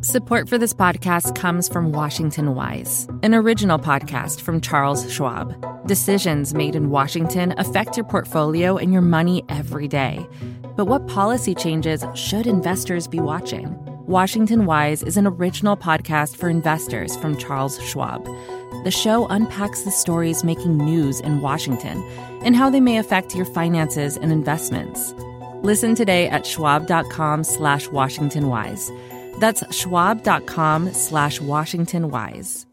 Support for this podcast comes from Washington Wise, an original podcast from Charles Schwab. Decisions made in Washington affect your portfolio and your money every day. But what policy changes should investors be watching? Washington Wise is an original podcast for investors from Charles Schwab. The show unpacks the stories making news in Washington and how they may affect your finances and investments. Listen today at schwab.com/WashingtonWise. That's schwab.com/WashingtonWise.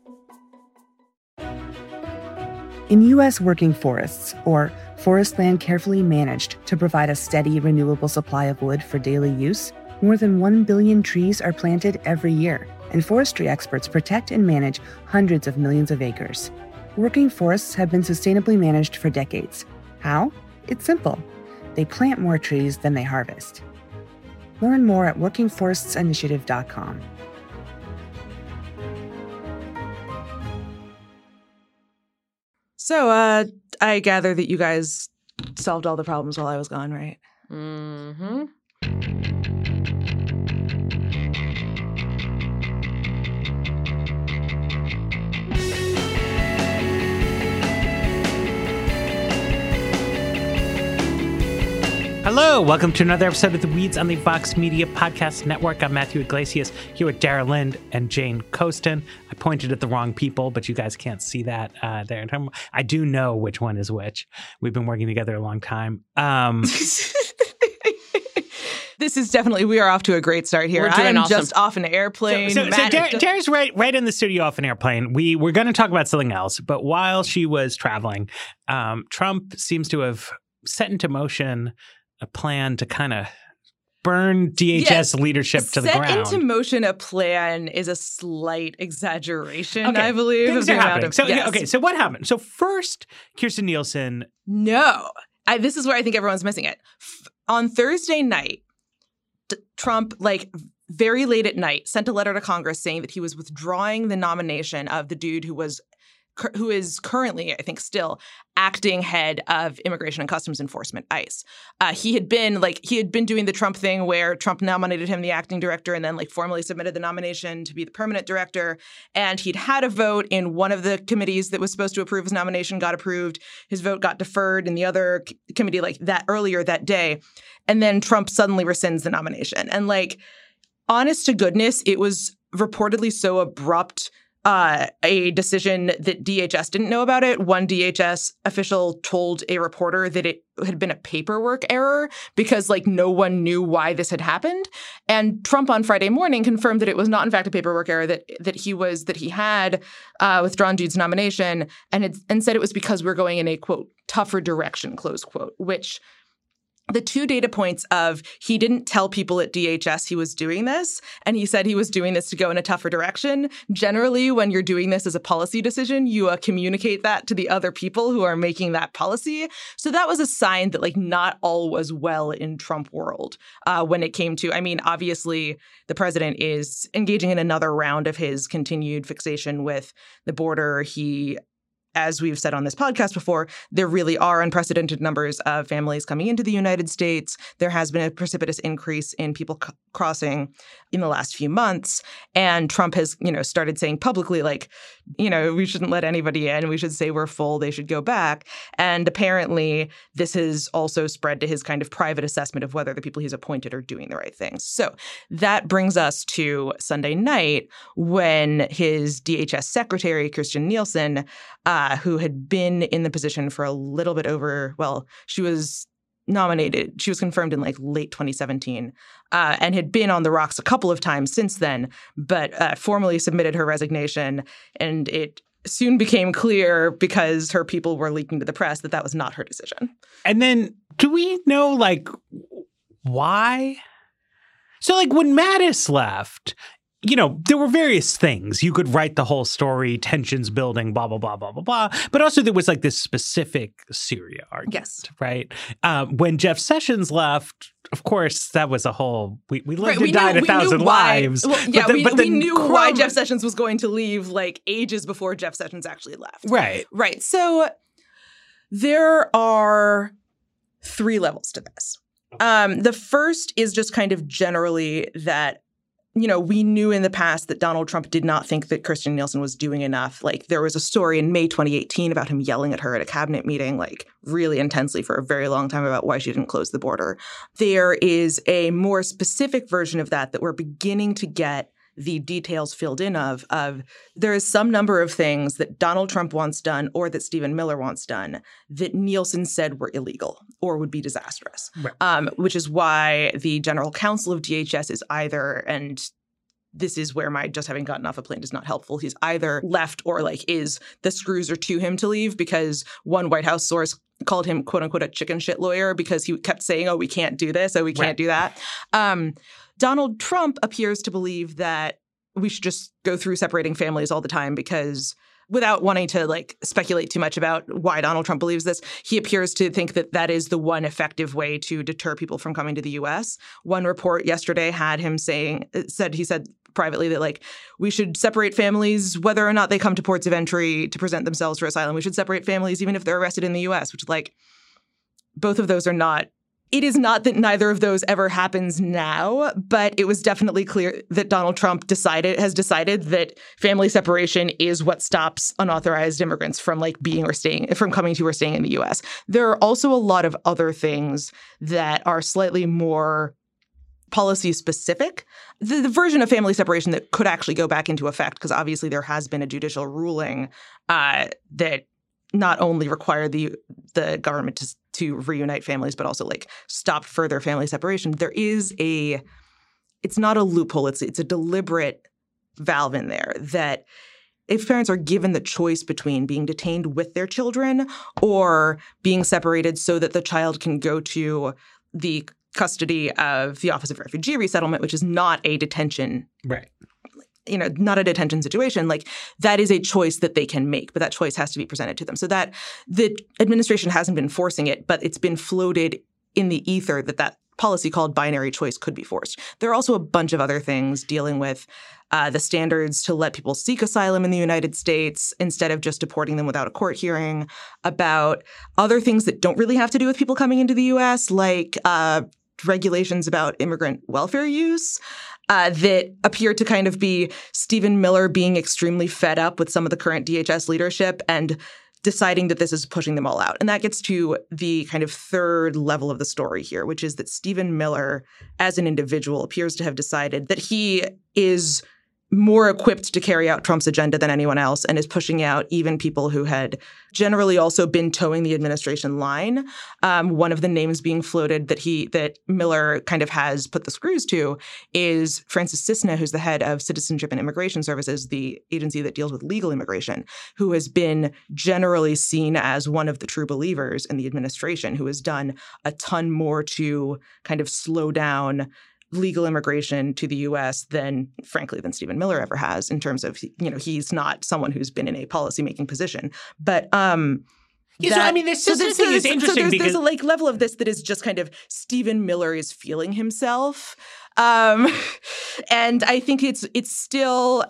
In U.S. working forests, or forest land carefully managed to provide a steady, renewable supply of wood for daily use, more than 1 billion trees are planted every year, and forestry experts protect and manage hundreds of millions of acres. Working forests have been sustainably managed for decades. How? It's simple. They plant more trees than they harvest. Learn more at workingforestsinitiative.com. So, I gather that you guys solved all the problems while I was gone, right? Mm-hmm. Hello, welcome to another episode of The Weeds on the Vox Media Podcast Network. I'm Matthew Iglesias, here with Dara Lind and Jane Coaston. I pointed at the wrong people, but you guys can't see that there. I do know which one is which. We've been working together a long time. This is definitely, we are off to a great start here. I am awesome. Just off an airplane. So Dara's right in the studio off an airplane. We were going to talk about something else, but while she was traveling, Trump seems to have set into motion a plan to kind of burn DHS leadership to the ground. Set into motion a plan is a slight exaggeration, okay. I believe. Things are happening. So what happened? So first, Kirstjen Nielsen. No. This is where I think everyone's missing it. On Thursday night, Trump, very late at night, sent a letter to Congress saying that he was withdrawing the nomination of the dude who is currently, I think still, acting head of Immigration and Customs Enforcement, ICE. He had been doing the Trump thing where Trump nominated him the acting director and then formally submitted the nomination to be the permanent director. And he'd had a vote in one of the committees that was supposed to approve his nomination, got approved. His vote got deferred in the other committee that earlier that day. And then Trump suddenly rescinds the nomination. And honest to goodness, it was reportedly so abrupt a decision that DHS didn't know about it. One DHS official told a reporter that it had been a paperwork error because no one knew why this had happened. And Trump on Friday morning confirmed that it was not in fact a paperwork error, that he had withdrawn dude's nomination and said it was because we're going in a, quote, tougher direction, close quote, which the two data points of he didn't tell people at DHS he was doing this, and he said he was doing this to go in a tougher direction. Generally, when you're doing this as a policy decision, you communicate that to the other people who are making that policy. So that was a sign that not all was well in Trump world when it came to, obviously the president is engaging in another round of his continued fixation with the border. As we've said on this podcast before, there really are unprecedented numbers of families coming into the United States. There has been a precipitous increase in people crossing in the last few months. And Trump has, started saying publicly, we shouldn't let anybody in. We should say we're full. They should go back. And apparently this has also spread to his kind of private assessment of whether the people he's appointed are doing the right things. So that brings us to Sunday night when his DHS secretary, Kirstjen Nielsen, who had been in the position for a little bit over, she was nominated. She was confirmed in late 2017 and had been on the rocks a couple of times since then, but formally submitted her resignation. And it soon became clear because her people were leaking to the press that was not her decision. And then do we know why? So when Mattis left, there were various things. You could write the whole story, tensions building, blah, blah, blah, blah, blah, blah. But also there was this specific Syria argument, yes, right? When Jeff Sessions left, of course, that was a whole, we lived and died 1,000 lives. We knew why Jeff Sessions was going to leave ages before Jeff Sessions actually left. Right. Right. So there are three levels to this. The first is just kind of generally that we knew in the past that Donald Trump did not think that Kirstjen Nielsen was doing enough. Like, there was a story in May 2018 about him yelling at her at a cabinet meeting, like, really intensely for a very long time about why she didn't close the border. There is a more specific version of that we're beginning to get the details filled in of there is some number of things that Donald Trump wants done or that Stephen Miller wants done that Nielsen said were illegal or would be disastrous, right. Which is why the general counsel of DHS is either, and this is where my just having gotten off a plane is not helpful, he's either left or is the screws are to him to leave, because one White House source called him, quote unquote, a chicken shit lawyer because he kept saying, oh, we can't do this, oh, we can't do that. Donald Trump appears to believe that we should just go through separating families all the time because, without wanting to speculate too much about why Donald Trump believes this, he appears to think that that is the one effective way to deter people from coming to the U.S. One report yesterday had him he said privately that we should separate families whether or not they come to ports of entry to present themselves for asylum. We should separate families even if they're arrested in the U.S., which both of those are not. It is not that neither of those ever happens now, but it was definitely clear that Donald Trump has decided that family separation is what stops unauthorized immigrants from from coming to or staying in the U.S. There are also a lot of other things that are slightly more policy specific. The version of family separation that could actually go back into effect, because obviously there has been a judicial ruling that not only required the government to reunite families, but also stop further family separation. There is it's not a loophole. It's a deliberate valve in there that if parents are given the choice between being detained with their children or being separated so that the child can go to the custody of the Office of Refugee Resettlement, which is not a detention, right? Not a detention situation, that is a choice that they can make, but that choice has to be presented to them. So that the administration hasn't been forcing it, but it's been floated in the ether that policy called binary choice could be forced. There are also a bunch of other things dealing with the standards to let people seek asylum in the United States instead of just deporting them without a court hearing, about other things that don't really have to do with people coming into the U.S., regulations about immigrant welfare use, that appear to kind of be Stephen Miller being extremely fed up with some of the current DHS leadership and deciding that this is pushing them all out. And that gets to the kind of third level of the story here, which is that Stephen Miller, as an individual, appears to have decided that he is more equipped to carry out Trump's agenda than anyone else and is pushing out even people who had generally also been towing the administration line. One of the names being floated that Miller kind of has put the screws to is Francis Cisna, who's the head of Citizenship and Immigration Services, the agency that deals with legal immigration, who has been generally seen as one of the true believers in the administration, who has done a ton more to kind of slow down legal immigration to the U.S. than Stephen Miller ever has, in terms of, he's not someone who's been in a policymaking position. But this thing is interesting there's a level of this that is just kind of Stephen Miller is feeling himself. And I think it's still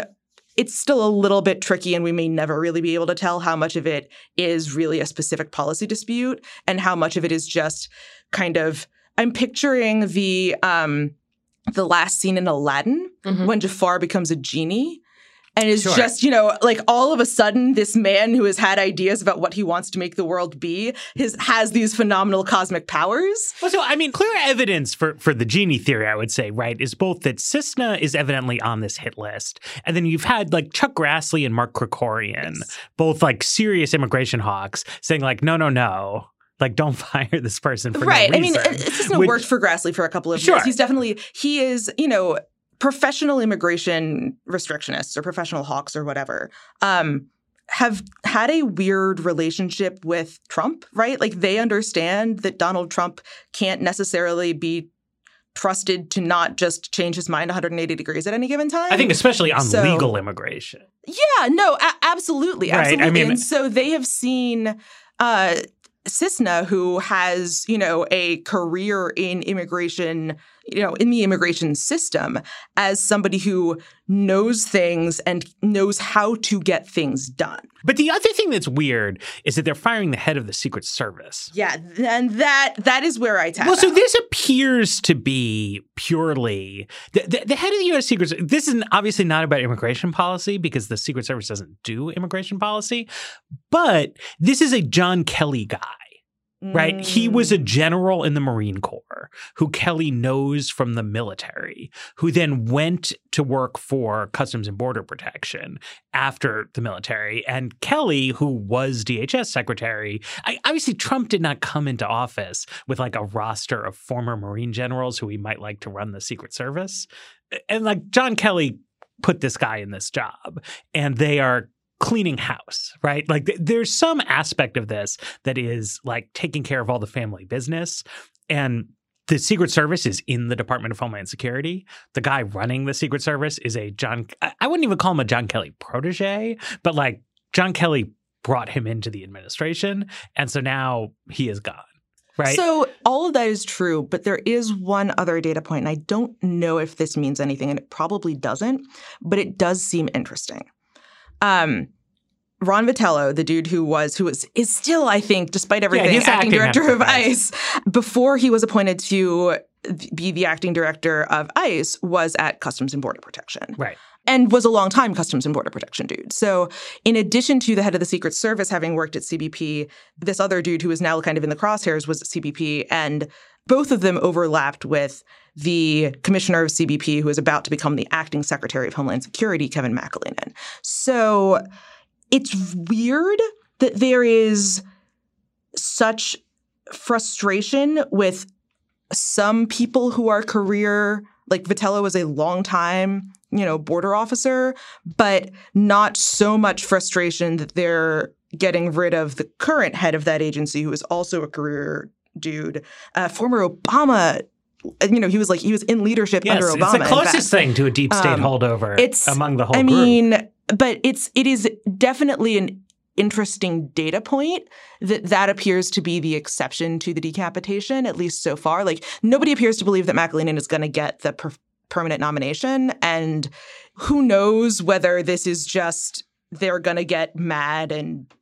a little bit tricky, and we may never really be able to tell how much of it is really a specific policy dispute and how much of it is just kind of, I'm picturing the last scene in Aladdin when Jafar becomes a genie and is just, all of a sudden this man who has had ideas about what he wants to make the world be has these phenomenal cosmic powers. Well, so, clear evidence for the genie theory, I would say, right, is both that Cisna is evidently on this hit list, and then you've had Chuck Grassley and Mark Krikorian, both serious immigration hawks, saying no. Don't fire this person for no reason. Cisna worked for Grassley for a couple of years. He is, professional immigration restrictionists or professional hawks or whatever, have had a weird relationship with Trump, right? They understand that Donald Trump can't necessarily be trusted to not just change his mind 180 degrees at any given time. I think especially on legal immigration. Yeah, no, absolutely. Right. Absolutely. And so they have seen Cisna, who has, a career in immigration in the immigration system as somebody who knows things and knows how to get things done. But the other thing that's weird is that they're firing the head of the Secret Service. Yeah, and that is where I tap out. So this appears to be purely the head of the U.S. Secret Service. This is obviously not about immigration policy because the Secret Service doesn't do immigration policy, but this is a John Kelly guy. Right? He was a general in the Marine Corps who Kelly knows from the military, who then went to work for Customs and Border Protection after the military. And Kelly, who was DHS secretary, obviously Trump did not come into office with like a roster of former Marine generals who he might like to run the Secret Service. And like John Kelly put this guy in this job, and they are cleaning house, right? Like there's some aspect of this that is like taking care of all the family business. And the Secret Service is in the Department of Homeland Security. The guy running the Secret Service is I wouldn't even call him a John Kelly protege, but like John Kelly brought him into the administration. And so now he is gone. Right. So all of that is true, but there is one other data point, and I don't know if this means anything, and it probably doesn't, but it does seem interesting. Ron Vitello, the dude is still, I think, despite everything, acting director of ICE, before he was appointed to be the acting director of ICE, was at Customs and Border Protection. Right. And was a longtime Customs and Border Protection dude. So in addition to the head of the Secret Service having worked at CBP, this other dude who is now kind of in the crosshairs was at CBP, and both of them overlapped with the commissioner of CBP, who is about to become the acting secretary of Homeland Security, Kevin McAleenan. So it's weird that there is such frustration with some people who are career, like Vitello was a longtime, border officer, but not so much frustration that they're getting rid of the current head of that agency, who is also a career dude, former Obama. He was in leadership under Obama. It's the closest thing to a deep state holdover among the whole group. But it is definitely an interesting data point that appears to be the exception to the decapitation, at least so far. Like, nobody appears to believe that McAleenan is going to get the permanent nomination, and who knows whether this is just they're going to get mad and,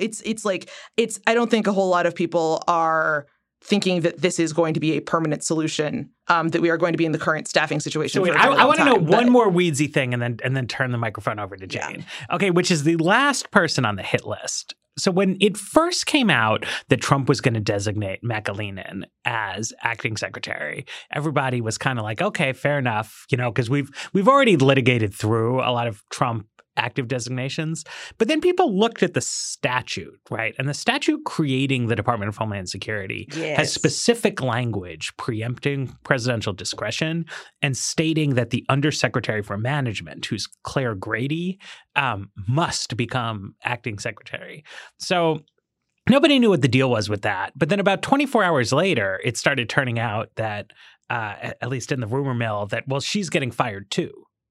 I don't think a whole lot of people are thinking that this is going to be a permanent solution, that we are going to be in the current staffing situation. So I want to know one more weedsy thing and then turn the microphone over to Jane. Yeah. Okay, which is the last person on the hit list. So when it first came out that Trump was going to designate McAleenan as acting secretary, everybody was kind of like, okay, fair enough, because we've already litigated through a lot of Trump active designations. But then people looked at the statute, right? And the statute creating the Department of Homeland Security has specific language preempting presidential discretion and stating that the undersecretary for management, who's Claire Grady, must become acting secretary. So nobody knew what the deal was with that. But then about 24 hours later, it started turning out that, at least in the rumor mill, that, well, she's getting fired too.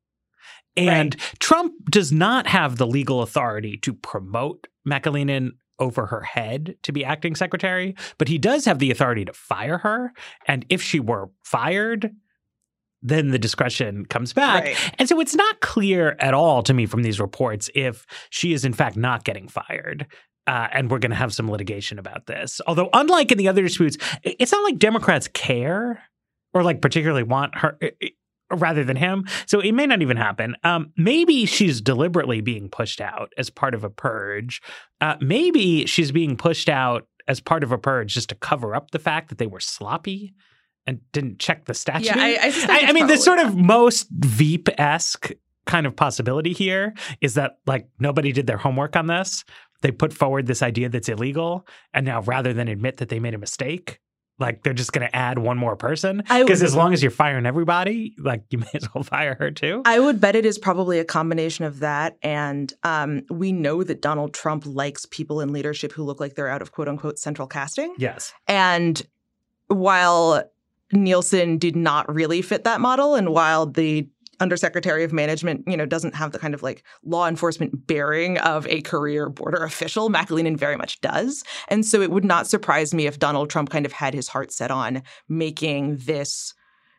And Trump does not have the legal authority to promote McAleenan over her head to be acting secretary, but he does have the authority to fire her. And if she were fired, then the discretion comes back. Right. And so it's not clear at all to me from these reports if she is in fact not getting fired. And we're going to have some litigation about this. Although unlike in the other disputes, it's not like Democrats care or like particularly want her rather than him. So it may not even happen. Maybe she's deliberately being pushed out as part of a purge. Maybe she's being pushed out as part of a purge just to cover up the fact that they were sloppy and didn't check the statute. Yeah, I mean, the sort of most Veep-esque kind of possibility here is that like nobody did their homework on this. They put forward this idea that's illegal. And now rather than admit that they made a mistake, like they're just going to add one more person, because as long as you're firing everybody, like you may as well fire her too. I would bet it is probably a combination of that. And we know that Donald Trump likes people in leadership who look like they're out of quote unquote central casting. Yes. And while Nielsen did not really fit that model, and while the undersecretary of management, doesn't have the kind of like law enforcement bearing of a career border official, McAleenan very much does. And so it would not surprise me if Donald Trump kind of had his heart set on making this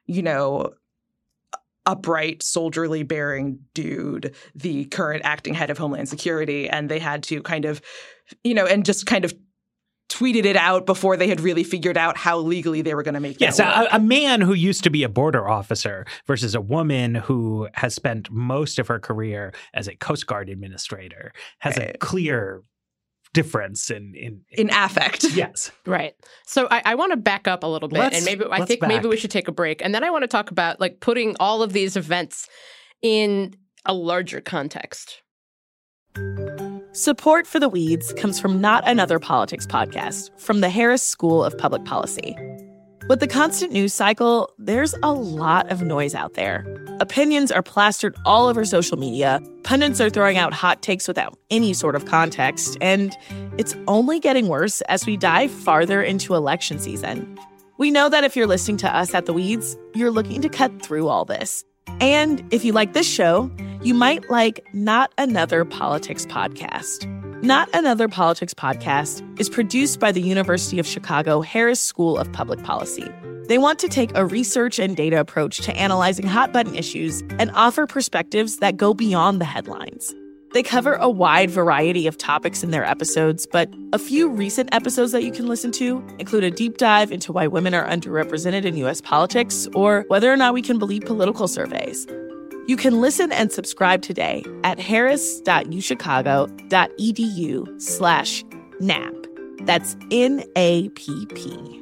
upright, soldierly bearing dude, the current acting head of Homeland Security. And they had to kind of, and just kind of tweeted it out before they had really figured out how legally they were going to make that work. A man who used to be a border officer versus a woman who has spent most of her career as a Coast Guard administrator has a clear difference in affect. Yes. Right. So I want to back up a little bit, and maybe we should take a break. And then I want to talk about like putting all of these events in a larger context. Support for The Weeds comes from Not Another Politics podcast from the Harris School of Public Policy. With the constant news cycle, there's a lot of noise out there. Opinions are plastered all over social media, pundits are throwing out hot takes without any sort of context, and it's only getting worse as we dive farther into election season. We know that if you're listening to us at The Weeds, you're looking to cut through all this. And if you like this show, you might like Not Another Politics podcast. Not Another Politics podcast is produced by the University of Chicago Harris School of Public Policy. They want to take a research and data approach to analyzing hot-button issues and offer perspectives that go beyond the headlines. They cover a wide variety of topics in their episodes, but a few recent episodes that you can listen to include a deep dive into why women are underrepresented in U.S. politics or whether or not we can believe political surveys. You can listen and subscribe today at harris.uchicago.edu/NAP. That's NAPP.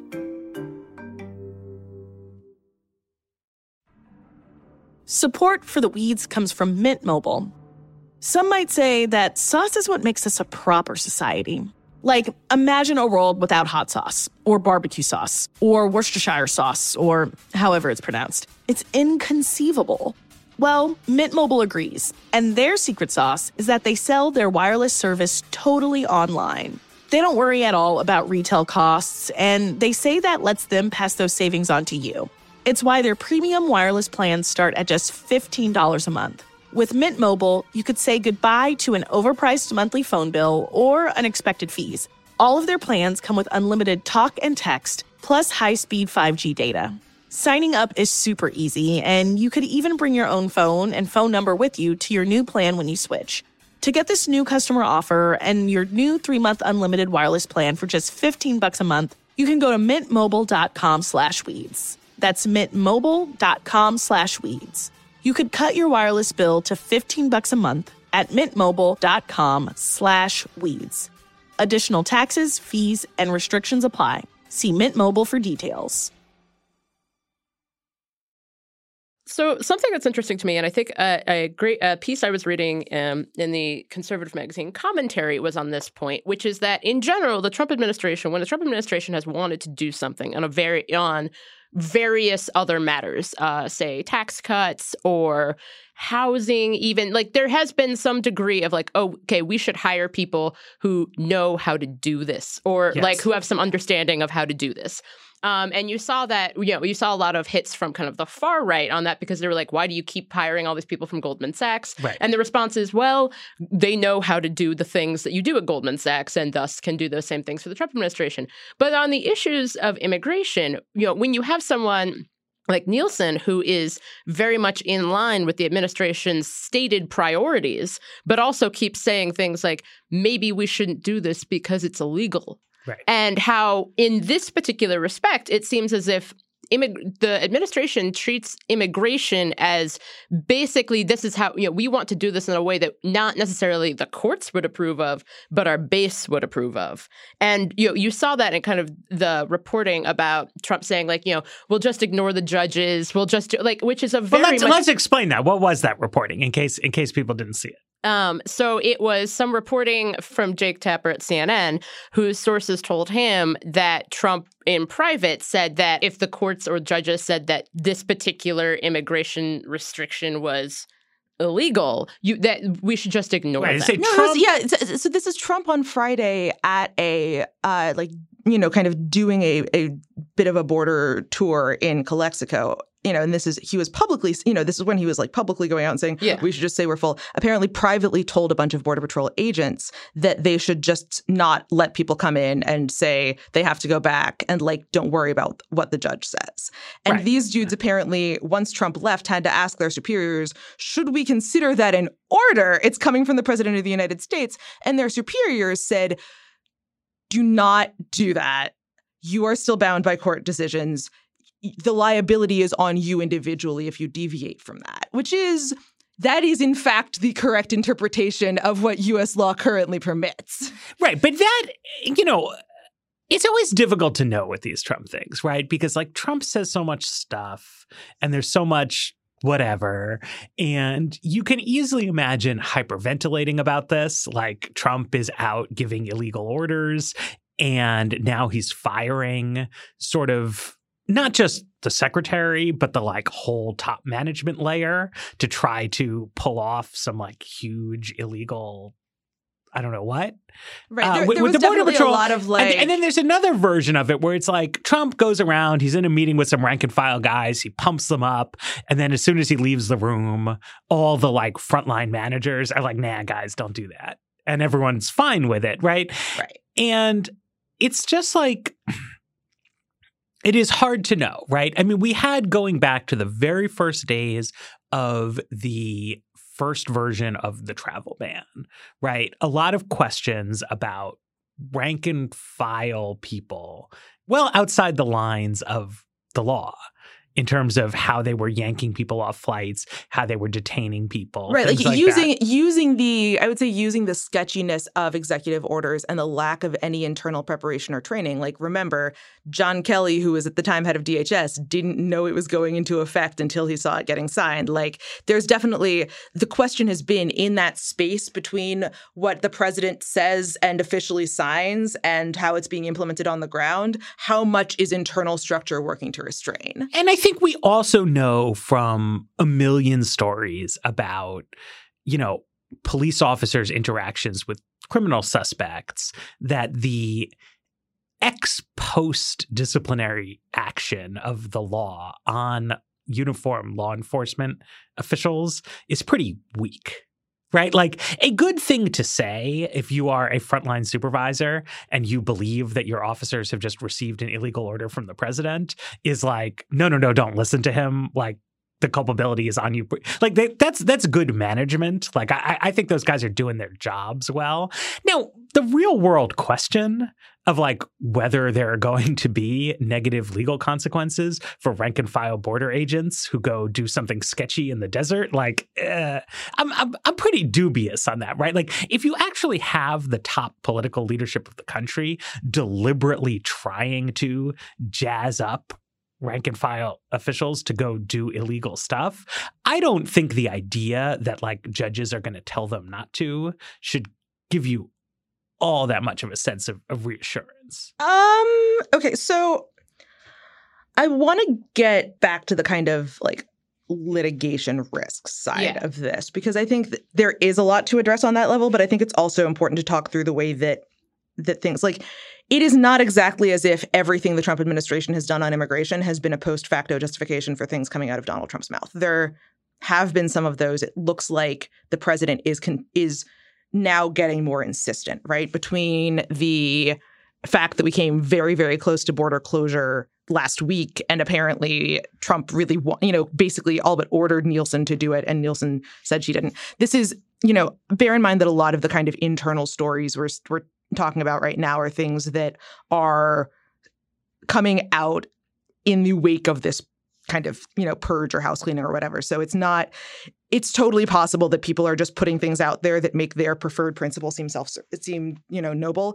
Support for The Weeds comes from Mint Mobile. Some might say that sauce is what makes us a proper society. Like, imagine a world without hot sauce, or barbecue sauce, or Worcestershire sauce, or however it's pronounced. It's inconceivable. Well, Mint Mobile agrees, and their secret sauce is that they sell their wireless service totally online. They don't worry at all about retail costs, and they say that lets them pass those savings on to you. It's why their premium wireless plans start at just $15 a month. With Mint Mobile, you could say goodbye to an overpriced monthly phone bill or unexpected fees. All of their plans come with unlimited talk and text, plus high-speed 5G data. Signing up is super easy, and you could even bring your own phone and phone number with you to your new plan when you switch. To get this new customer offer and your new 3-month unlimited wireless plan for just $15 a month, you can go to mintmobile.com/weeds. That's mintmobile.com/weeds. You could cut your wireless bill to $15 a month at mintmobile.com/weeds. Additional taxes, fees, and restrictions apply. See Mint Mobile for details. So something that's interesting to me, and I think a great piece I was reading in the conservative magazine Commentary was on this point, which is that in general, when the Trump administration has wanted to do something on various other matters, say tax cuts or housing, even, like, there has been some degree of like, oh, okay, we should hire people who know how to do this, or like who have some understanding of how to do this. And you saw that, you saw a lot of hits from kind of the far right on that, because they were like, why do you keep hiring all these people from Goldman Sachs? Right. And the response is, well, they know how to do the things that you do at Goldman Sachs and thus can do those same things for the Trump administration. But on the issues of immigration, when you have someone like Nielsen, who is very much in line with the administration's stated priorities, but also keeps saying things like, maybe we shouldn't do this because it's illegal. Right. And how, in this particular respect, it seems as if the administration treats immigration as basically, this is how, we want to do this in a way that not necessarily the courts would approve of, but our base would approve of. And you saw that in kind of the reporting about Trump saying, like, we'll just ignore the judges, we'll just do, like, which is a very let's explain that. What was that reporting in case people didn't see it? So it was some reporting from Jake Tapper at CNN, whose sources told him that Trump in private said that if the courts or judges said that this particular immigration restriction was illegal, that we should just ignore that. So this is Trump on Friday at a kind of doing a bit of a border tour in Calexico. and he was publicly, this is when he was like publicly going out and saying, we should just say we're full, apparently privately told a bunch of Border Patrol agents that they should just not let people come in and say they have to go back and like, don't worry about what the judge says. And these dudes apparently, once Trump left, had to ask their superiors, should we consider that an order? It's coming from the president of the United States. And their superiors said, do not do that. You are still bound by court decisions. The liability is on you individually if you deviate from that, that is in fact the correct interpretation of what U.S. law currently permits. Right. But that, it's always difficult to know with these Trump things, right? Because like Trump says so much stuff and there's so much whatever. And you can easily imagine hyperventilating about this. Like Trump is out giving illegal orders and now he's firing sort of not just the secretary, but the like whole top management layer to try to pull off some like huge illegal, I don't know what. Right. There was the Border Patrol, a lot of like... And then there's another version of it where it's like Trump goes around, he's in a meeting with some rank and file guys, he pumps them up. And then as soon as he leaves the room, all the like frontline managers are like, nah, guys, don't do that. And everyone's fine with it. Right. Right. And it's just like... It is hard to know, right? I mean, we had going back to the very first days of the first version of the travel ban, right? A lot of questions about rank and file people, well, outside the lines of the law in terms of how they were yanking people off flights, how they were detaining people. Right, like using the sketchiness of executive orders and the lack of any internal preparation or training. Like, remember, John Kelly, who was at the time head of DHS, didn't know it was going into effect until he saw it getting signed. Like, there's definitely, the question has been in that space between what the president says and officially signs and how it's being implemented on the ground, how much is internal structure working to restrain? And I think we also know from a million stories about, police officers' interactions with criminal suspects that the ex post disciplinary action of the law on uniform law enforcement officials is pretty weak. Right? Like a good thing to say if you are a frontline supervisor and you believe that your officers have just received an illegal order from the president is like, no, don't listen to him. Like the culpability is on you. Like that's good management. Like I think those guys are doing their jobs well. Now, the real world question of like whether there are going to be negative legal consequences for rank and file border agents who go do something sketchy in the desert, like I'm pretty dubious on that, right? Like if you actually have the top political leadership of the country deliberately trying to jazz up rank and file officials to go do illegal stuff, I don't think the idea that like judges are going to tell them not to should give you all that much of a sense of reassurance. Okay, so I want to get back to the kind of like litigation risk side of this, because I think that there is a lot to address on that level, but I think it's also important to talk through the way that things like it is not exactly as if everything the Trump administration has done on immigration has been a post facto justification for things coming out of Donald Trump's mouth. There have been some of those. It looks like the president is now getting more insistent, right? Between the fact that we came very, very close to border closure last week, and apparently Trump really, basically all but ordered Nielsen to do it, and Nielsen said she didn't. This is, bear in mind that a lot of the kind of internal stories we're talking about right now are things that are coming out in the wake of this kind of, purge or house cleaning or whatever. So it's totally possible that people are just putting things out there that make their preferred principle seem noble.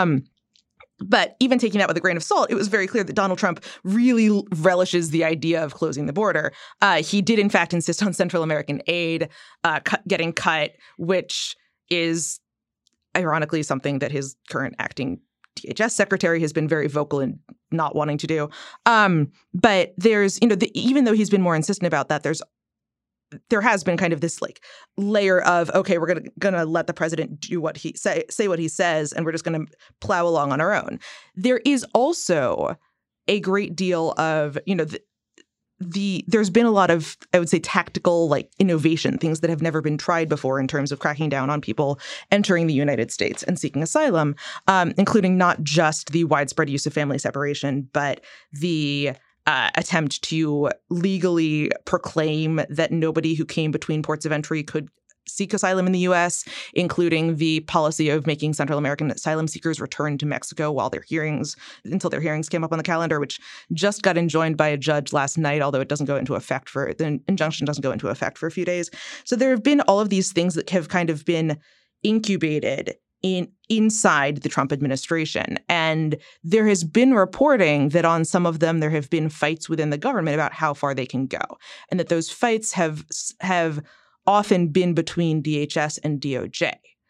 But even taking that with a grain of salt, it was very clear that Donald Trump really relishes the idea of closing the border. He did, in fact, insist on Central American aid getting cut, which is ironically something that his current acting DHS secretary has been very vocal in not wanting to do. But there's, even though he's been more insistent about that, there has been kind of this like layer of, okay, we're gonna let the president do what he say what he says, and we're just gonna plow along on our own. There is also a great deal of, there's been a lot of, I would say, tactical like innovation, things that have never been tried before in terms of cracking down on people entering the United States and seeking asylum, including not just the widespread use of family separation, but the attempt to legally proclaim that nobody who came between ports of entry could seek asylum in the U.S., including the policy of making Central American asylum seekers return to Mexico until their hearings came up on the calendar, which just got enjoined by a judge last night, although the injunction doesn't go into effect for a few days. So there have been all of these things that have kind of been incubated inside the Trump administration. And there has been reporting that on some of them, there have been fights within the government about how far they can go, and that those fights have often been between DHS and DOJ,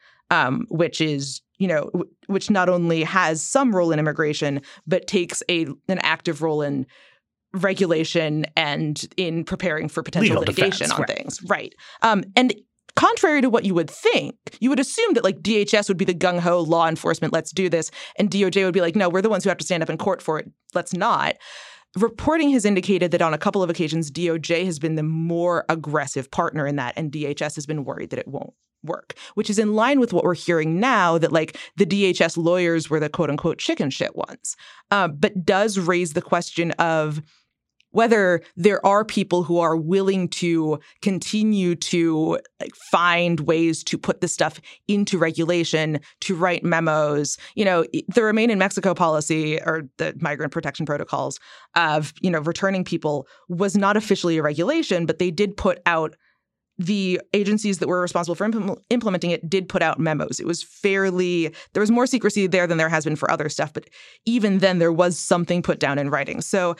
which not only has some role in immigration, but takes an active role in regulation and in preparing for potential litigation on things. Right. And contrary to what you would think, you would assume that like DHS would be the gung-ho law enforcement, let's do this, and DOJ would be like, no, we're the ones who have to stand up in court for it, let's not. Reporting has indicated that on a couple of occasions, DOJ has been the more aggressive partner in that, and DHS has been worried that it won't work, which is in line with what we're hearing now, that like the DHS lawyers were the quote unquote chicken shit ones, but does raise the question of whether there are people who are willing to continue to like find ways to put this stuff into regulation, to write memos. The Remain in Mexico policy, or the migrant protection protocols of, returning people, was not officially a regulation, but they did put out, the agencies that were responsible for implementing it did put out memos. It was there was more secrecy there than there has been for other stuff, but even then there was something put down in writing. So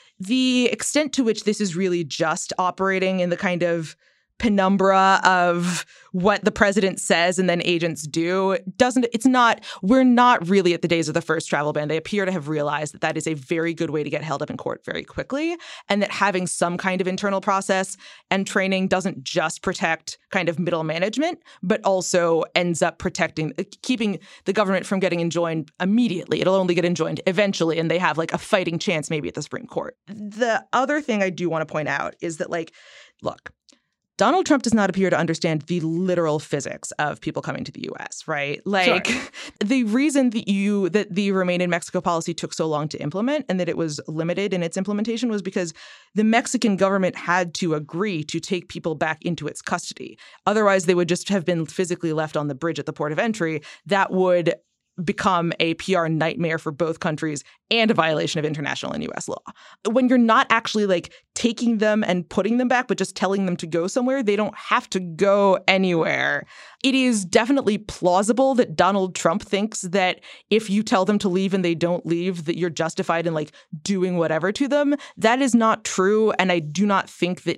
the extent to which this is really just operating in the kind of penumbra of what the president says and then agents do we're not really at the days of the first travel ban. They appear to have realized that that is a very good way to get held up in court very quickly, and that having some kind of internal process and training doesn't just protect kind of middle management, but also ends up keeping the government from getting enjoined immediately. It'll only get enjoined eventually, and they have like a fighting chance maybe at the Supreme Court. The other thing I do want to point out is that look, Donald Trump does not appear to understand the literal physics of people coming to the U.S., right? Sure. The reason that the Remain in Mexico policy took so long to implement and that it was limited in its implementation was because the Mexican government had to agree to take people back into its custody. Otherwise, they would just have been physically left on the bridge at the port of entry. That would become a PR nightmare for both countries and a violation of international and U.S. law. When you're not actually taking them and putting them back, but just telling them to go somewhere, they don't have to go anywhere. It is definitely plausible that Donald Trump thinks that if you tell them to leave and they don't leave, that you're justified in doing whatever to them. That is not true, and I do not think that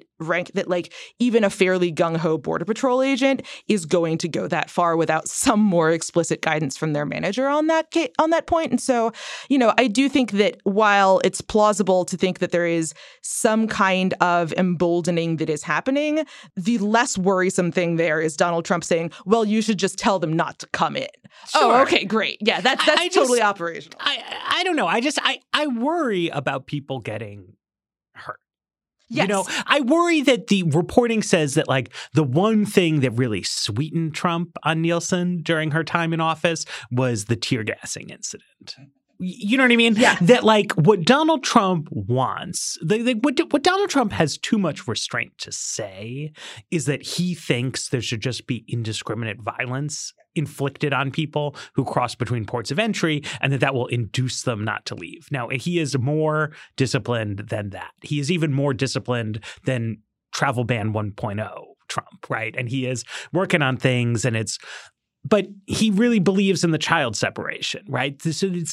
even a fairly gung-ho Border Patrol agent is going to go that far without some more explicit guidance from their manager on that point. And so, I do think that while it's plausible to think that there is some kind of emboldening that is happening, the less worrisome thing there is Donald Trump saying, well, you should just tell them not to come in. Sure. Oh, okay, great. Yeah, that's totally operational. I don't know. I worry about people getting hurt. Yes. I worry that the reporting says that the one thing that really sweetened Trump on Nielsen during her time in office was the tear gassing incident. You know what I mean? Yeah. That what Donald Trump wants, what Donald Trump has too much restraint to say is that he thinks there should just be indiscriminate violence inflicted on people who cross between ports of entry, and that will induce them not to leave. Now, he is more disciplined than that. He is even more disciplined than Travel Ban 1.0 Trump, right? And he is working on things, but he really believes in the child separation, right? So it's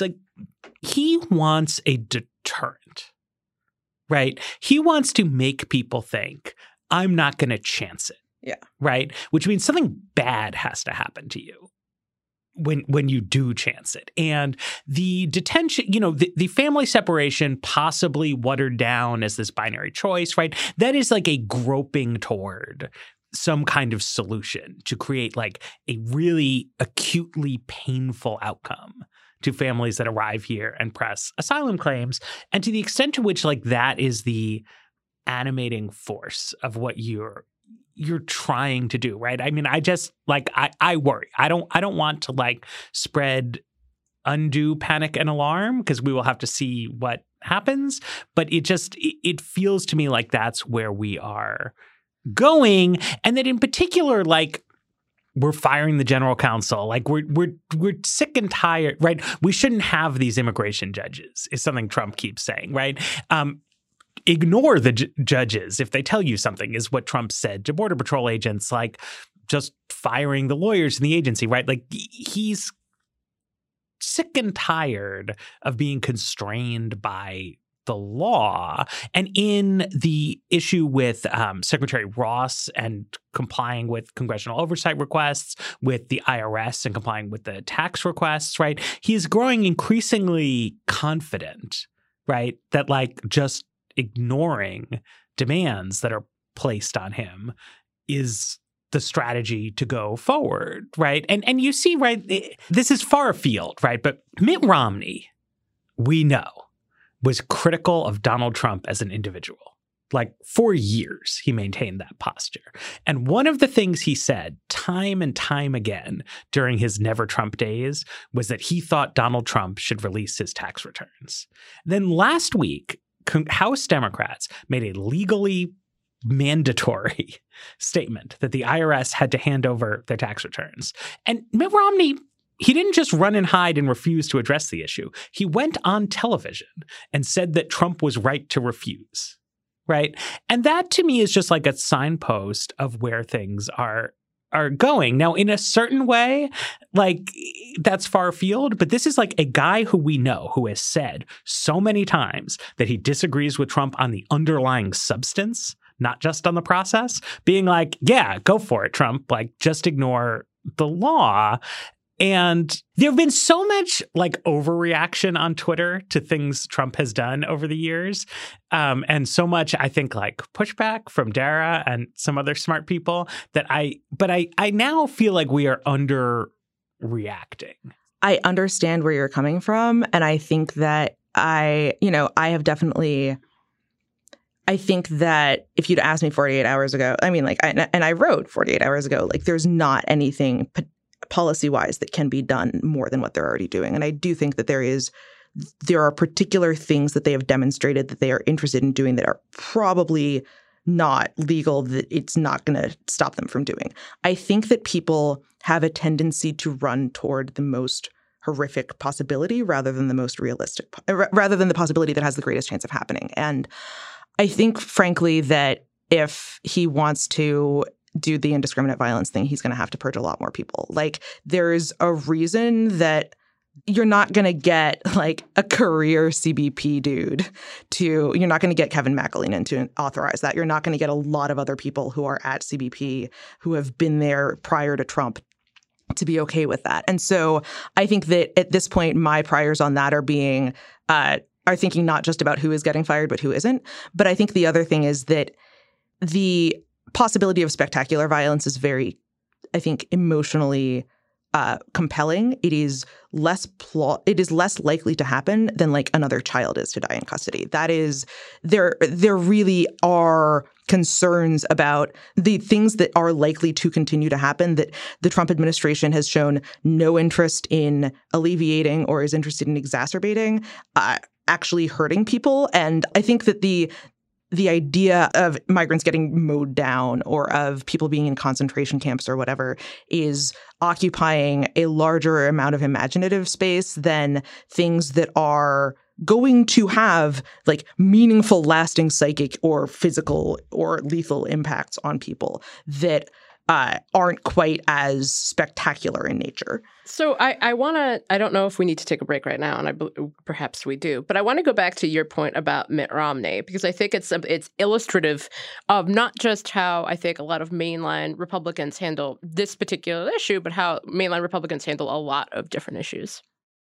he wants a deterrent, right? He wants to make people think, I'm not going to chance it. Yeah. Right? Which means something bad has to happen to you when you do chance it. And the detention, the family separation, possibly watered down as this binary choice, right? That is a groping toward some kind of solution to create a really acutely painful outcome to families that arrive here and press asylum claims. And to the extent to which that is the animating force of what you're trying to do, right? I mean, I just I worry. I don't want to spread undue panic and alarm, because we will have to see what happens. But it feels to me like that's where we are going, and that in particular, we're firing the general counsel. We're sick and tired, right? We shouldn't have these immigration judges, is something Trump keeps saying, right? Ignore the judges if they tell you something, is what Trump said to Border Patrol agents, just firing the lawyers in the agency, right? He's sick and tired of being constrained by the law. And in the issue with Secretary Ross and complying with congressional oversight requests, with the IRS and complying with the tax requests, right, he's growing increasingly confident, right, that just ignoring demands that are placed on him is the strategy to go forward, right? And you see, right, this is far afield, right? But Mitt Romney, we know, was critical of Donald Trump as an individual. For years, he maintained that posture. And one of the things he said time and time again during his Never Trump days was that he thought Donald Trump should release his tax returns. Then last week, House Democrats made a legally mandatory statement that the IRS had to hand over their tax returns. And Mitt Romney, he didn't just run and hide and refuse to address the issue. He went on television and said that Trump was right to refuse, right? And that to me is just a signpost of where things are going. Now, in a certain way, that's far afield, but this is a guy who we know, who has said so many times that he disagrees with Trump on the underlying substance, not just on the process, being yeah, go for it, Trump, just ignore the law. And there have been so much overreaction on Twitter to things Trump has done over the years. And so much, I think, pushback from Dara and some other smart people that I now feel like we are underreacting. I understand where you're coming from. And I think that I think that if you'd asked me 48 hours ago, I wrote 48 hours ago, there's not anything policy-wise that can be done more than what they're already doing. And I do think that there are particular things that they have demonstrated that they are interested in doing that are probably not legal, that it's not going to stop them from doing. I think that people have a tendency to run toward the most horrific possibility rather than the most realistic, rather than the possibility that has the greatest chance of happening. And I think, frankly, that if he wants to do the indiscriminate violence thing, he's going to have to purge a lot more people. There's a reason that you're not going to get a career CBP dude you're not going to get Kevin McAleenan to authorize that. You're not going to get a lot of other people who are at CBP who have been there prior to Trump to be okay with that. And so I think that at this point, my priors on that are thinking not just about who is getting fired, but who isn't. But I think the other thing is that the possibility of spectacular violence is very, I think, emotionally compelling. It is less likely to happen than another child is to die in custody. That is, there really are concerns about the things that are likely to continue to happen that the Trump administration has shown no interest in alleviating or is interested in exacerbating, actually hurting people. And I think that the idea of migrants getting mowed down or of people being in concentration camps or whatever is occupying a larger amount of imaginative space than things that are going to have meaningful, lasting psychic or physical or lethal impacts on people that aren't quite as spectacular in nature. So I don't know if we need to take a break right now, and perhaps we do, but I want to go back to your point about Mitt Romney, because I think it's illustrative of not just how I think a lot of mainline Republicans handle this particular issue, but how mainline Republicans handle a lot of different issues.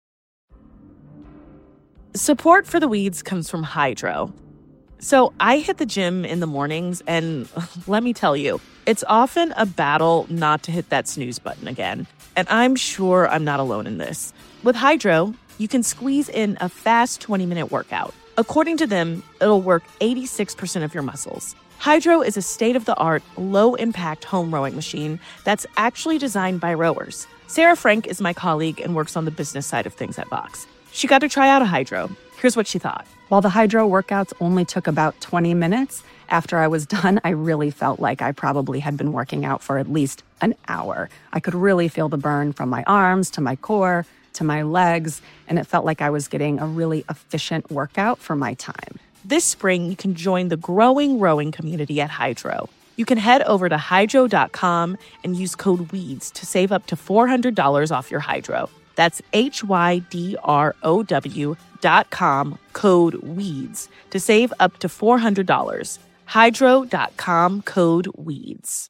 Support for The Weeds comes from Hydro. So I hit the gym in the mornings, and let me tell you, it's often a battle not to hit that snooze button again. And I'm sure I'm not alone in this. With Hydro, you can squeeze in a fast 20-minute workout, According to them, it'll work 86% of your muscles. Hydrow is a state-of-the-art, low-impact home rowing machine that's actually designed by rowers. Sarah Frank is my colleague and works on the business side of things at Vox. She got to try out a Hydrow. Here's what she thought. While the Hydrow workouts only took about 20 minutes, after I was done, I really felt like I probably had been working out for at least an hour. I could really feel the burn from my arms to my core to my legs, and it felt like I was getting a really efficient workout for my time. This spring, you can join the growing rowing community at Hydrow. You can head over to hydrow.com and use code WEEDS to save up to $400 off your Hydrow. That's HYDROW.com, code WEEDS, to save up to $400. Hydrow.com, code WEEDS.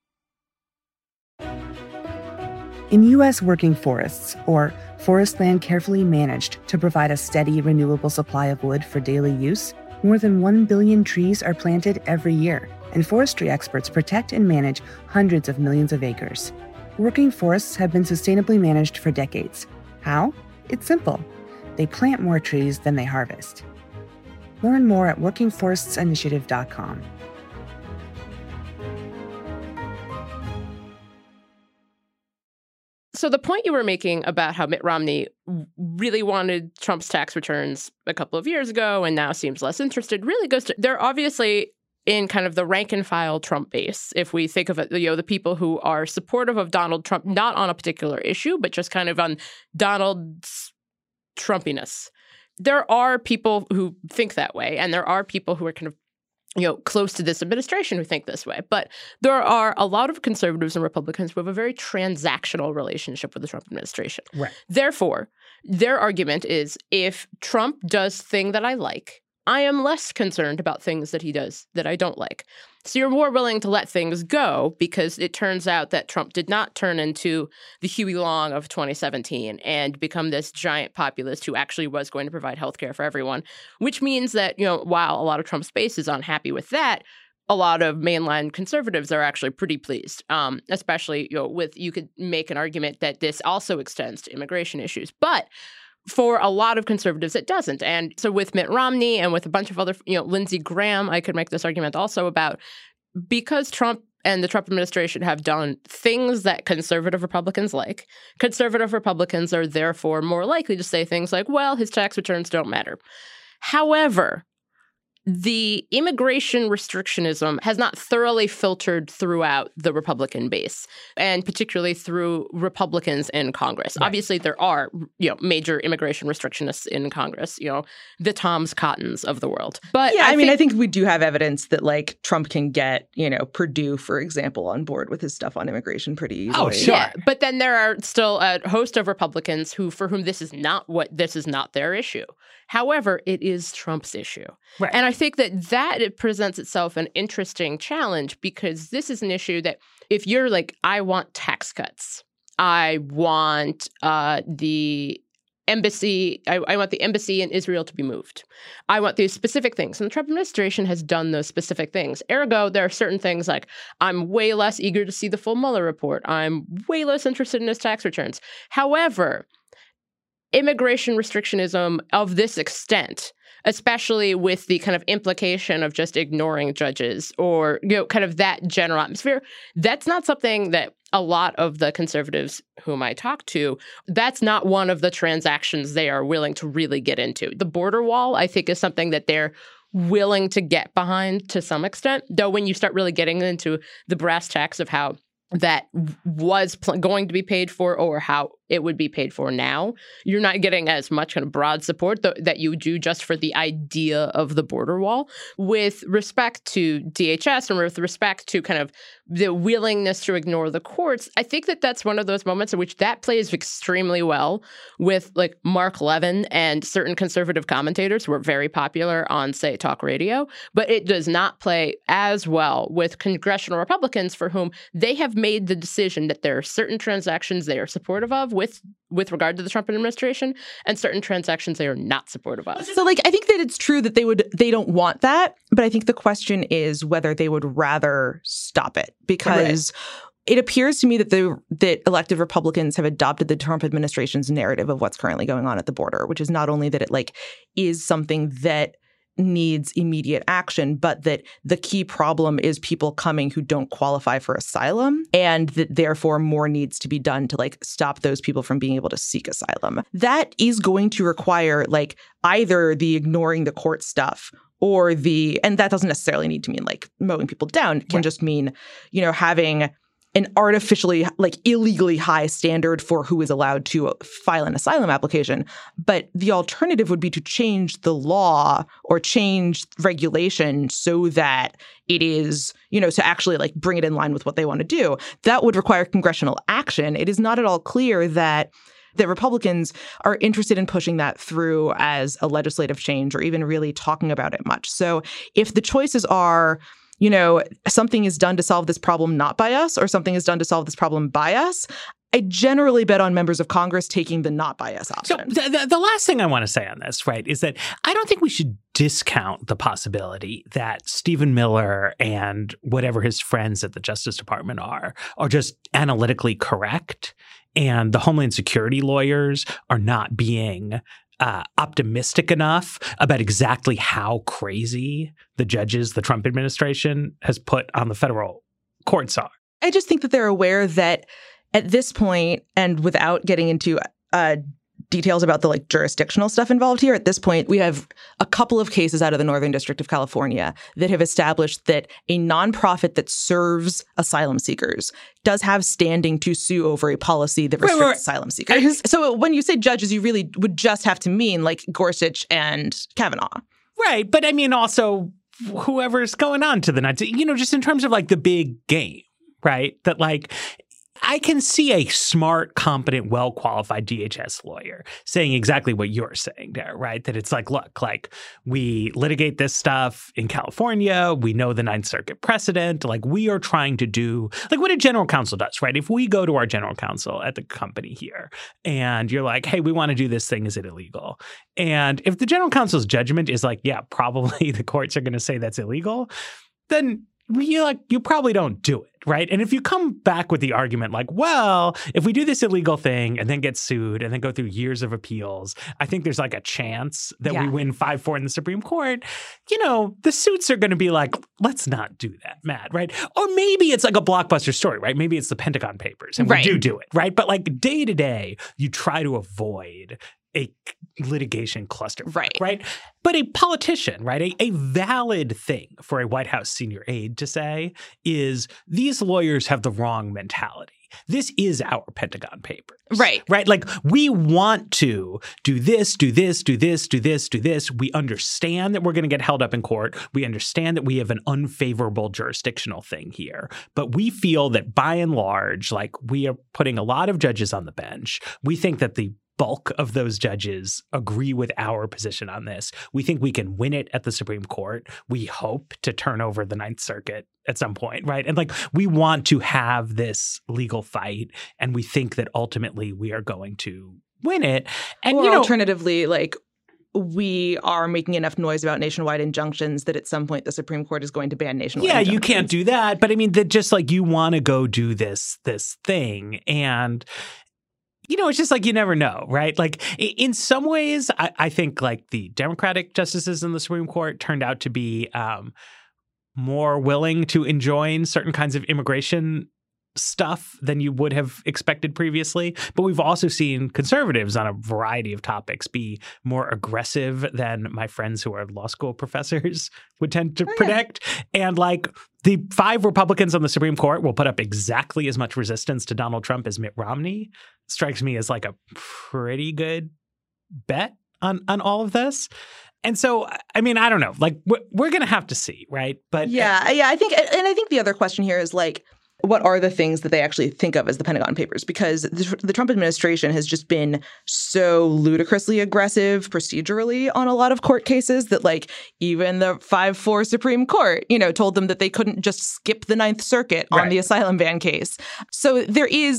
In U.S. working forests, or forest land carefully managed to provide a steady, renewable supply of wood for daily use, more than 1 billion trees are planted every year, and forestry experts protect and manage hundreds of millions of acres. Working forests have been sustainably managed for decades. How? It's simple. They plant more trees than they harvest. Learn more at workingforestsinitiative.com. So the point you were making about how Mitt Romney really wanted Trump's tax returns a couple of years ago and now seems less interested really goes to, they're obviously in kind of the rank and file Trump base, if we think of it, the people who are supportive of Donald Trump, not on a particular issue, but just kind of on Donald's Trumpiness. There are people who think that way, and there are people who are kind of close to this administration who think this way. But there are a lot of conservatives and Republicans who have a very transactional relationship with the Trump administration. Right. Therefore, their argument is if Trump does thing that I like, I am less concerned about things that he does that I don't like. So you're more willing to let things go because it turns out that Trump did not turn into the Huey Long of 2017 and become this giant populist who actually was going to provide health care for everyone, which means that, while a lot of Trump's base is unhappy with that, a lot of mainline conservatives are actually pretty pleased, especially, you could make an argument that this also extends to immigration issues. But for a lot of conservatives, it doesn't. And so with Mitt Romney and with a bunch of other, Lindsey Graham, I could make this argument also about because Trump and the Trump administration have done things that conservative Republicans like, conservative Republicans are therefore more likely to say things like, well, his tax returns don't matter. However, the immigration restrictionism has not thoroughly filtered throughout the Republican base, and particularly through Republicans in Congress. Right. Obviously, there are major immigration restrictionists in Congress, the Toms Cottons of the world. But yeah, I think we do have evidence that Trump can get Purdue, for example, on board with his stuff on immigration pretty easily. Oh, sure. Yeah, but then there are still a host of Republicans for whom this is not their issue. However, it is Trump's issue. Right. And I think that it presents itself an interesting challenge because this is an issue that if you're like, I want tax cuts, I want the embassy, I want the embassy in Israel to be moved. I want these specific things. And the Trump administration has done those specific things. Ergo, there are certain things like I'm way less eager to see the full Mueller report. I'm way less interested in his tax returns. However, immigration restrictionism of this extent, especially with the kind of implication of just ignoring judges or, kind of that general atmosphere, that's not something that a lot of the conservatives whom I talk to, that's not one of the transactions they are willing to really get into. The border wall, I think, is something that they're willing to get behind to some extent, though when you start really getting into the brass tacks of how that was going to be paid for or how it would be paid for now, you're not getting as much kind of broad support that you do just for the idea of the border wall. With respect to DHS and with respect to kind of the willingness to ignore the courts, I think that's one of those moments in which that plays extremely well with Mark Levin and certain conservative commentators who are very popular on, say, talk radio. But it does not play as well with congressional Republicans for whom they have made the decision that there are certain transactions they are supportive of with regard to the Trump administration and certain transactions they are not supportive of. So I think that it's true that they don't want that, but I think the question is whether they would rather stop it because it appears to me that elected Republicans have adopted the Trump administration's narrative of what's currently going on at the border, which is not only that it is something that needs immediate action, but that the key problem is people coming who don't qualify for asylum, and that therefore more needs to be done to stop those people from being able to seek asylum. That is going to require either the ignoring the court stuff or and that doesn't necessarily need to mean mowing people down. It can just mean, having an artificially, illegally high standard for who is allowed to file an asylum application. But the alternative would be to change the law or change regulation so that it is, to actually bring it in line with what they want to do. That would require congressional action. It is not at all clear that Republicans are interested in pushing that through as a legislative change or even really talking about it much. So if the choices are, something is done to solve this problem not by us, or something is done to solve this problem by us, I generally bet on members of Congress taking the not by us option. So the last thing I want to say on this, right, is that I don't think we should discount the possibility that Stephen Miller and whatever his friends at the Justice Department are just analytically correct, and the Homeland Security lawyers are not being optimistic enough about exactly how crazy the judges the Trump administration has put on the federal courts are. I just think that they're aware that at this point, and without getting into details about the jurisdictional stuff involved here, at this point, we have a couple of cases out of the Northern District of California that have established that a nonprofit that serves asylum seekers does have standing to sue over a policy that restricts asylum seekers. So when you say judges, you really would just have to mean Gorsuch and Kavanaugh. Right. But I mean, also whoever's going on to the night, just in terms of the big game, right? That I can see a smart, competent, well-qualified DHS lawyer saying exactly what you're saying there, right? That it's look, we litigate this stuff in California. We know the Ninth Circuit precedent. We are trying to do what a general counsel does, right? If we go to our general counsel at the company here and you're hey, we want to do this thing. Is it illegal? And if the general counsel's judgment is yeah, probably the courts are going to say that's illegal, then you probably don't do it, right? And if you come back with the argument well, if we do this illegal thing and then get sued and then go through years of appeals, I think there's a chance that we win 5-4 in the Supreme Court, the suits are going to be let's not do that, Matt, right? Or maybe it's a blockbuster story, right? Maybe it's the Pentagon Papers and we do it, right? But day to day, you try to avoid a litigation cluster, right? But a politician, right, a valid thing for a White House senior aide to say is these lawyers have the wrong mentality. This is our Pentagon Papers. Right. Right? We want to do this, do this, do this, do this, do this. We understand that we're going to get held up in court. We understand that we have an unfavorable jurisdictional thing here. But we feel that by and large, we are putting a lot of judges on the bench. We think that the bulk of those judges agree with our position on this. We think we can win it at the Supreme Court. We hope to turn over the Ninth Circuit at some point, right? And we want to have this legal fight, and we think that ultimately we are going to win it. And alternatively, we are making enough noise about nationwide injunctions that at some point the Supreme Court is going to ban nationwide injunctions. You can't do that. But I mean, that just you want to go do this thing, and it's just you never know, right? In some ways, I think the Democratic justices in the Supreme Court turned out to be more willing to enjoin certain kinds of immigration stuff than you would have expected previously. But we've also seen conservatives on a variety of topics be more aggressive than my friends who are law school professors would tend to predict. And the 5 Republicans on the Supreme Court will put up exactly as much resistance to Donald Trump as Mitt Romney. Strikes me as a pretty good bet on all of this. And so, I mean, I don't know. We're going to have to see, right? But I think the other question here is what are the things that they actually think of as the Pentagon Papers? Because the Trump administration has just been so ludicrously aggressive procedurally on a lot of court cases that even the 5-4 Supreme Court, told them that they couldn't just skip the Ninth Circuit on the asylum ban case. So there is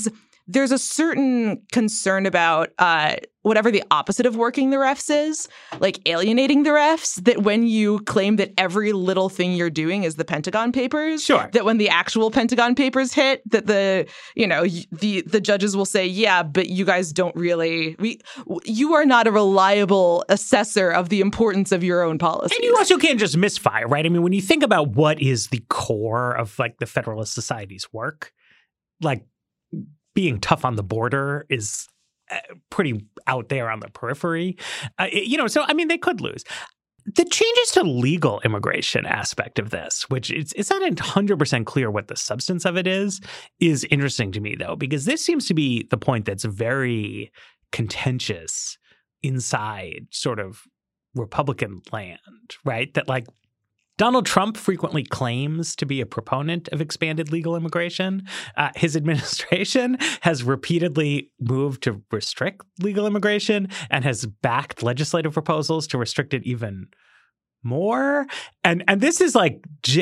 there's a certain concern about whatever the opposite of working the refs is, like alienating the refs, that when you claim that every little thing you're doing is the Pentagon Papers, Sure. that when the actual Pentagon Papers hit, that the judges will say, yeah, but you guys don't really, you are not a reliable assessor of the importance of your own policy. And you also can't just misfire, right? I mean, when you think about what is the core of like the Federalist Society's work, like being tough on the border is pretty out there on the periphery. So, I mean, they could lose. The changes to legal immigration aspect of this, which it's not 100% clear what the substance of it is interesting to me, though, because this seems to be the point that's very contentious inside sort of Republican land, right? That like Donald Trump frequently claims to be a proponent of expanded legal immigration. His administration has repeatedly moved to restrict legal immigration and has backed legislative proposals to restrict it even more. And this is like,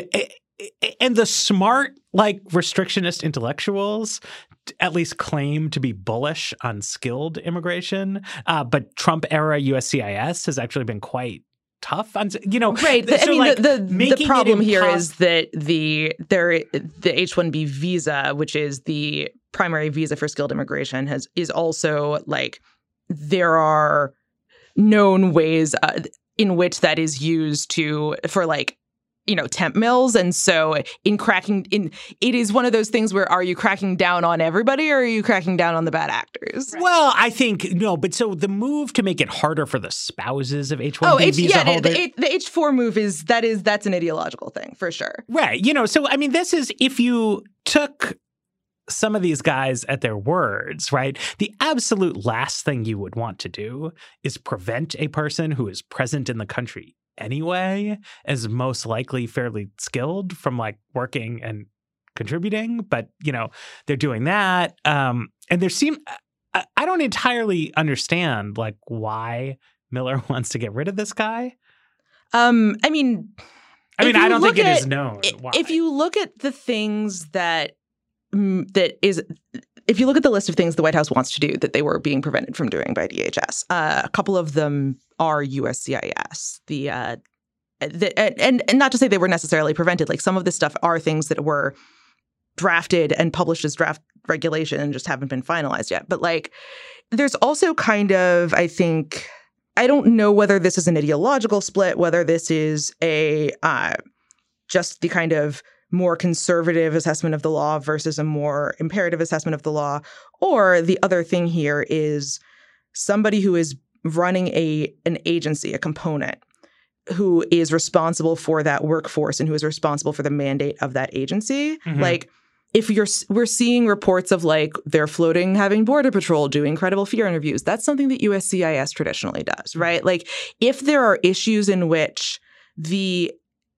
and the smart, like restrictionist intellectuals at least claim to be bullish on skilled immigration. But Trump era USCIS has actually been quite tough on, right. So the problem here is that the H-1B visa, which is the primary visa for skilled immigration, is also like there are known ways in which that is used for like temp mills. And so it is one of those things where, are you cracking down on everybody or are you cracking down on the bad actors? Right. Well, I think no, but so the move to make it harder for the spouses of H-1B visa holders. The H-4 move that's an ideological thing for sure. Right. So I mean, this is, if you took some of these guys at their words, right? The absolute last thing you would want to do is prevent a person who is present in the country anyway, as most likely fairly skilled, from like working and contributing. But, they're doing that. And I don't entirely understand like why Miller wants to get rid of this guy. I don't think it is known why. If you look at the things if you look at the list of things the White House wants to do that they were being prevented from doing by DHS, a couple of them are USCIS. And not to say they were necessarily prevented. Like some of this stuff are things that were drafted and published as draft regulation and just haven't been finalized yet. But like, there's also kind of, I think, I don't know whether this is an ideological split, whether this is just the kind of more conservative assessment of the law versus a more imperative assessment of the law. Or the other thing here is somebody who is running an agency, a component, who is responsible for that workforce and who is responsible for the mandate of that agency. Mm-hmm. Like, we're seeing reports of like they're floating, having Border Patrol, doing credible fear interviews. That's something that USCIS traditionally does, right? Like, if there are issues in which the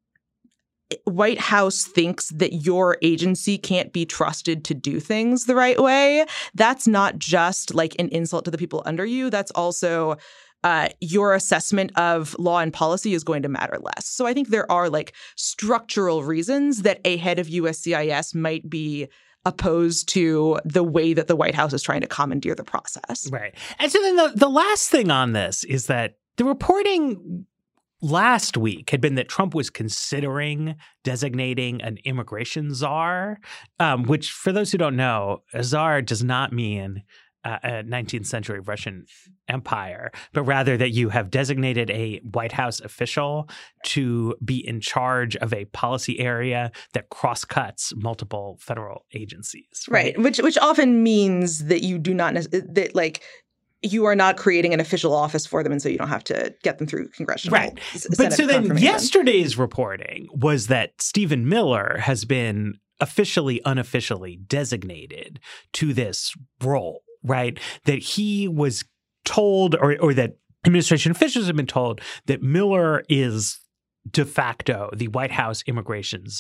White House thinks that your agency can't be trusted to do things the right way, that's not just like an insult to the people under you. That's also your assessment of law and policy is going to matter less. So I think there are like structural reasons that a head of USCIS might be opposed to the way that the White House is trying to commandeer the process. Right. And so then the last thing on this is that the reporting last week had been that Trump was considering designating an immigration czar, which for those who don't know, a czar does not mean a 19th century Russian empire, but rather that you have designated a White House official to be in charge of a policy area that cross-cuts multiple federal agencies. Right. Which often means that you do not that like you are not creating an official office for them, and so you don't have to get them through congressional. Right. But so then yesterday's reporting was that Stephen Miller has been unofficially designated to this role. Right, that he was told, or that administration officials have been told, that Miller is de facto the White House immigration czar.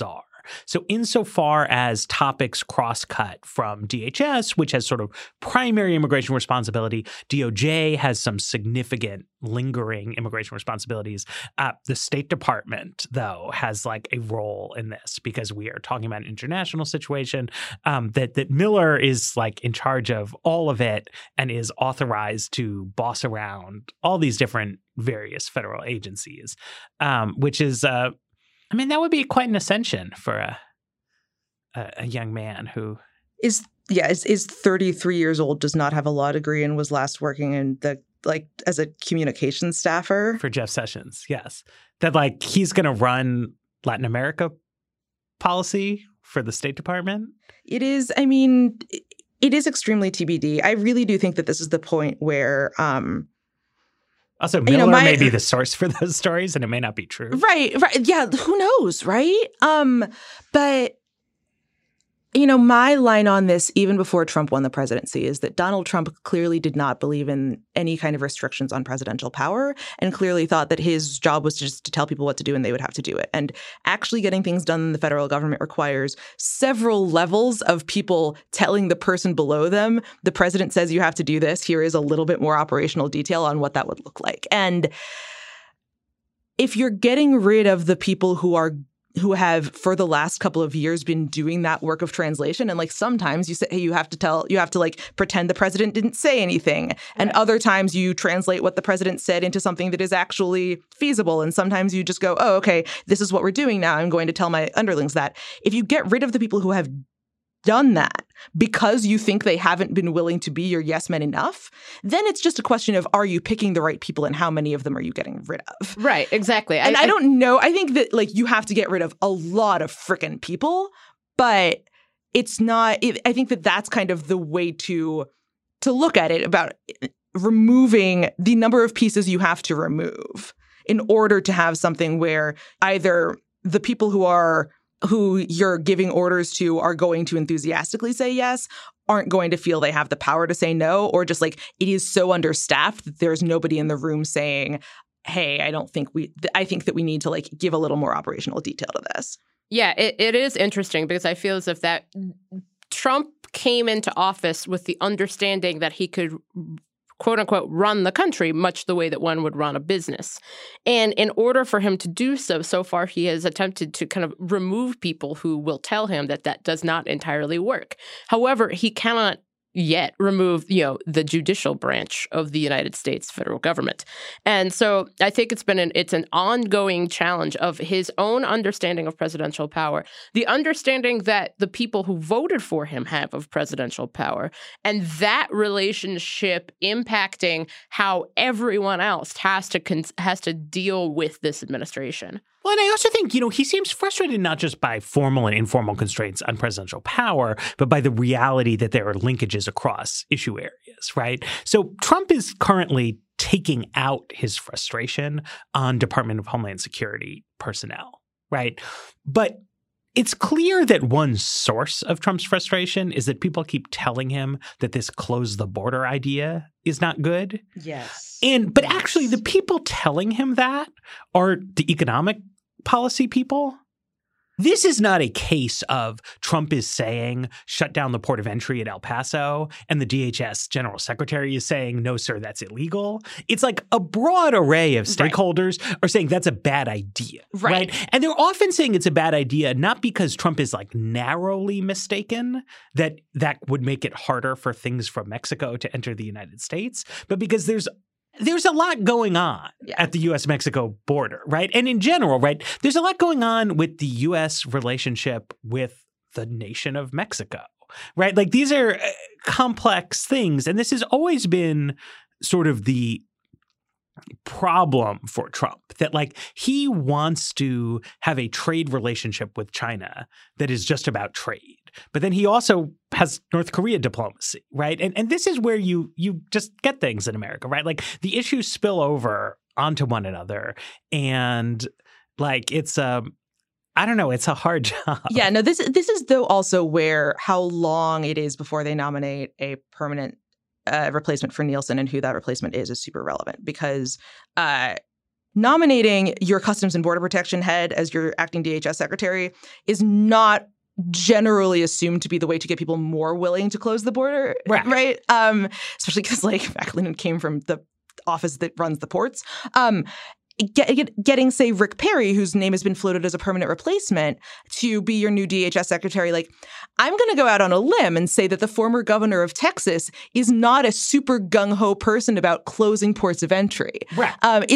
So insofar as topics cross-cut from DHS, which has sort of primary immigration responsibility, DOJ has some significant lingering immigration responsibilities. The State Department, though, has like a role in this because we are talking about an international situation that Miller is like in charge of all of it and is authorized to boss around all these different various federal agencies, which is, I mean, that would be quite an ascension for a young man who is 33 years old, does not have a law degree, and was last working in as a communications staffer for Jeff Sessions. Yes, that like he's going to run Latin America policy for the State Department. It is. I mean, it is extremely TBD. I really do think that this is the point where. Also, Miller may be the source for those stories, and it may not be true. Right. Yeah, who knows, right? But, my line on this, even before Trump won the presidency, is that Donald Trump clearly did not believe in any kind of restrictions on presidential power and clearly thought that his job was just to tell people what to do and they would have to do it. And actually getting things done in the federal government requires several levels of people telling the person below them, the president says you have to do this. Here is a little bit more operational detail on what that would look like. And if you're getting rid of the people who have for the last couple of years been doing that work of translation. And like sometimes you say, hey, you have to like pretend the president didn't say anything. And other times you translate what the president said into something that is actually feasible. And sometimes you just go, oh, okay, this is what we're doing now. I'm going to tell my underlings that. If you get rid of the people who have done that because you think they haven't been willing to be your yes men enough, then it's just a question of, are you picking the right people and how many of them are you getting rid of? Right, exactly. And I don't know. I think that like you have to get rid of a lot of frickin' people, but it's not, I think that that's kind of the way to look at it, about removing the number of pieces you have to remove in order to have something where either the people who you're giving orders to are going to enthusiastically say yes, aren't going to feel they have the power to say no, or just like it is so understaffed that there's nobody in the room saying, hey, I think that we need to like give a little more operational detail to this. Yeah, it is interesting because I feel as if that Trump came into office with the understanding that he could quote unquote, run the country much the way that one would run a business. And in order for him to do so far, he has attempted to kind of remove people who will tell him that that does not entirely work. However, he cannot yet remove, the judicial branch of the United States federal government. And so I think it's an ongoing challenge of his own understanding of presidential power, the understanding that the people who voted for him have of presidential power, and that relationship impacting how everyone else has to deal with this administration. Well, and I also think, he seems frustrated not just by formal and informal constraints on presidential power, but by the reality that there are linkages across issue areas, right? So Trump is currently taking out his frustration on Department of Homeland Security personnel, right? But it's clear that one source of Trump's frustration is that people keep telling him that this close the border idea is not good. Yes. But actually the people telling him that are the economic policy people. This is not a case of Trump is saying, shut down the port of entry at El Paso, and the DHS general secretary is saying, no, sir, that's illegal. It's like a broad array of stakeholders are saying that's a bad idea, right? And they're often saying it's a bad idea, not because Trump is like narrowly mistaken that would make it harder for things from Mexico to enter the United States, but because there's a lot going on at the U.S.-Mexico border, right? And in general, right, there's a lot going on with the U.S. relationship with the nation of Mexico, right? Like these are complex things. And this has always been sort of the problem for Trump, that like he wants to have a trade relationship with China that is just about trade. But then he also has North Korea diplomacy, right? And this is where you just get things in America, right? Like the issues spill over onto one another. And like it's I don't know, it's a hard job. Yeah, no, this is though also where how long it is before they nominate a permanent replacement for Nielsen, and who that replacement is super relevant, because nominating your Customs and Border Protection head as your acting DHS secretary is not generally assumed to be the way to get people more willing to close the border, right? Especially because McAleenan came from the office that runs the ports. Getting, say, Rick Perry, whose name has been floated as a permanent replacement, to be your new DHS secretary, I'm going to go out on a limb and say that the former governor of Texas is not a super gung-ho person about closing ports of entry. Right.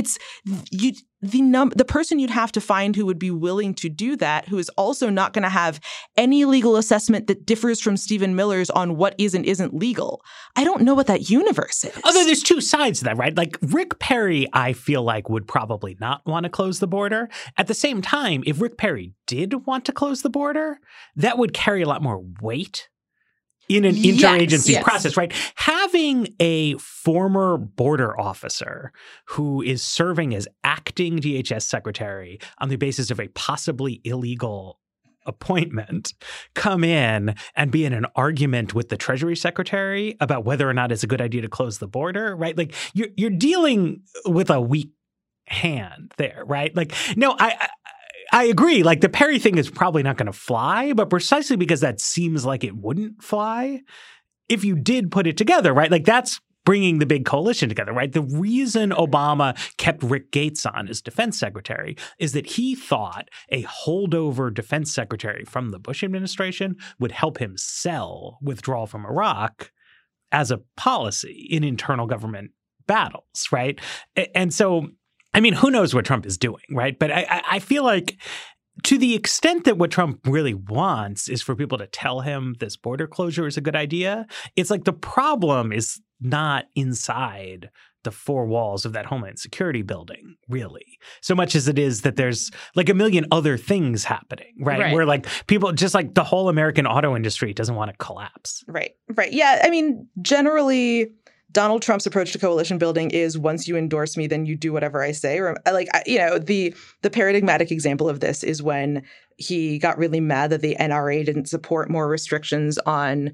The person you'd have to find who would be willing to do that, who is also not going to have any legal assessment that differs from Stephen Miller's on what is and isn't legal. I don't know what that universe is. Although there's two sides to that, right? Rick Perry, I feel like, would probably not want to close the border. At the same time, if Rick Perry did want to close the border, that would carry a lot more weight in an interagency process, right? Having a former border officer who is serving as acting DHS secretary on the basis of a possibly illegal appointment come in and be in an argument with the Treasury Secretary about whether or not it's a good idea to close the border, right? You're dealing with a weak hand there, right? No, I agree. The Perry thing is probably not going to fly, but precisely because that seems like it wouldn't fly, if you did put it together, right? That's bringing the big coalition together, right? The reason Obama kept Rick Gates on as defense secretary is that he thought a holdover defense secretary from the Bush administration would help him sell withdrawal from Iraq as a policy in internal government battles, right? And so, who knows what Trump is doing, right? But I feel like to the extent that what Trump really wants is for people to tell him this border closure is a good idea, it's the problem is not inside the four walls of that Homeland Security building, really, so much as it is that there's a million other things happening, right? Where people, just the whole American auto industry doesn't want to collapse. Right. Yeah. Generally, Donald Trump's approach to coalition building is once you endorse me, then you do whatever I say. Or the paradigmatic example of this is when he got really mad that the NRA didn't support more restrictions on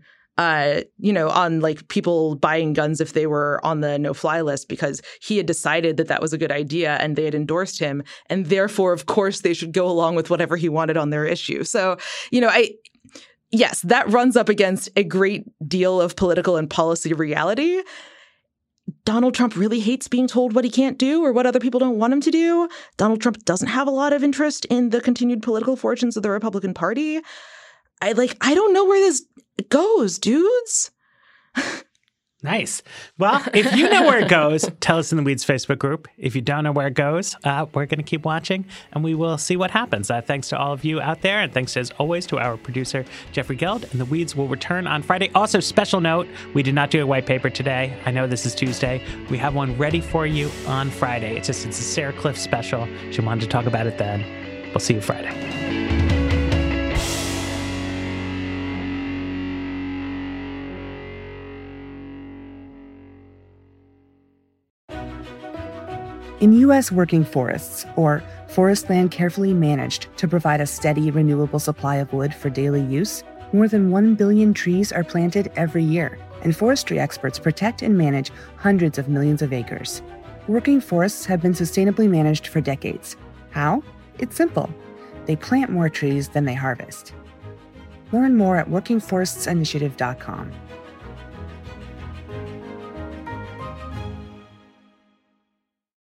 people buying guns if they were on the no-fly list, because he had decided that was a good idea and they had endorsed him. And therefore, of course, they should go along with whatever he wanted on their issue. So, yes, that runs up against a great deal of political and policy reality. Donald Trump really hates being told what he can't do or what other people don't want him to do. Donald Trump doesn't have a lot of interest in the continued political fortunes of the Republican Party. I don't know where this goes, dudes. Nice. Well, if you know where it goes, tell us in the Weeds Facebook group. If you don't know where it goes, we're going to keep watching and we will see what happens. Thanks to all of you out there. And thanks, as always, to our producer, Jeffrey Geld. And the Weeds will return on Friday. Also, special note, we did not do a white paper today. I know this is Tuesday. We have one ready for you on Friday. It's a Sarah Cliff special. She wanted to talk about it then. We'll see you Friday. In U.S. working forests, or forest land carefully managed to provide a steady, renewable supply of wood for daily use, more than 1 billion trees are planted every year, and forestry experts protect and manage hundreds of millions of acres. Working forests have been sustainably managed for decades. How? It's simple. They plant more trees than they harvest. Learn more at workingforestsinitiative.com.